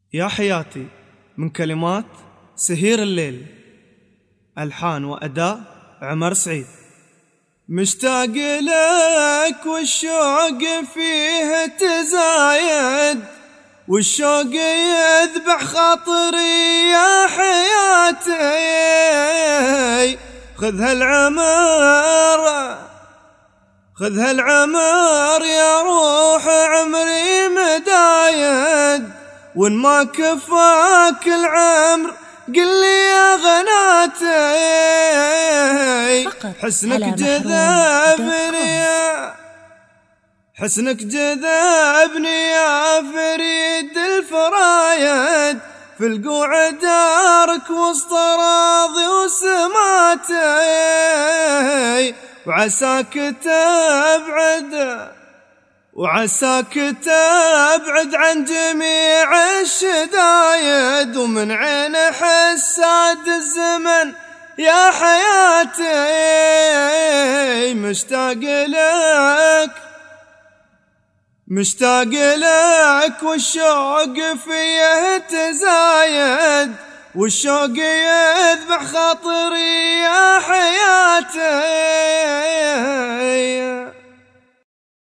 يا حياتي من كلمات سهير الليل، ألحان وأداء عمر سعيد. مشتاق لك والشوق فيه تزايد، والشوق يذبح خاطري يا حياتي. خذ هالعمر يا روح عمري مدايد، وإن ما كفاك العمر قل لي يا غناتي. حسنك جذبني يا فريد الفرايد، في القوع دارك وسط راضي وسماتي. وعساك تبعد عن جميع الشدايد، ومن عين حساد الزمن يا حياتي. مشتاق لك والشوق فيه تزايد، والشوق يذبح خاطري يا حياتي.